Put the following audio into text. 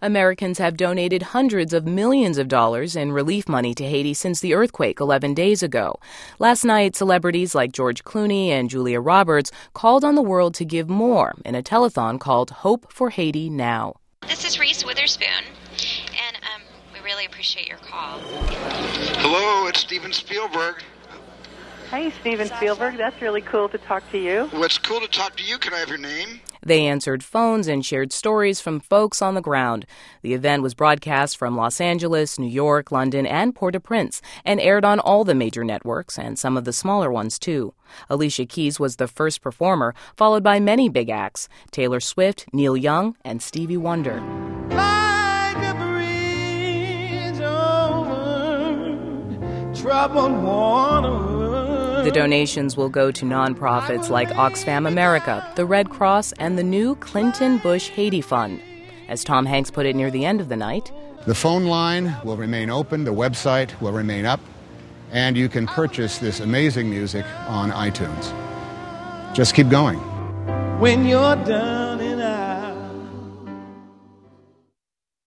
Americans have donated hundreds of millions of dollars in relief money to Haiti since the earthquake 11 days ago. Last night, celebrities like George Clooney and Julia Roberts called on the world to give more in a telethon called Hope for Haiti Now. This is Reese Witherspoon, and we really appreciate your call. Hello, it's Steven Spielberg. Hey, Steven Spielberg. That's really cool to talk to you. Well, it's cool to talk to you. Can I have your name? They answered phones and shared stories from folks on the ground. The event was broadcast from Los Angeles, New York, London, and Port-au-Prince, and aired on all the major networks and some of the smaller ones, too. Alicia Keys was the first performer, followed by many big acts: Taylor Swift, Neil Young, and Stevie Wonder. Like a bridge over troubled water. The donations will go to nonprofits like Oxfam America, the Red Cross, and the new Clinton Bush Haiti Fund. As Tom Hanks put it near the end of the night, the phone line will remain open, the website will remain up, and you can purchase this amazing music on iTunes. Just keep going. When you're done.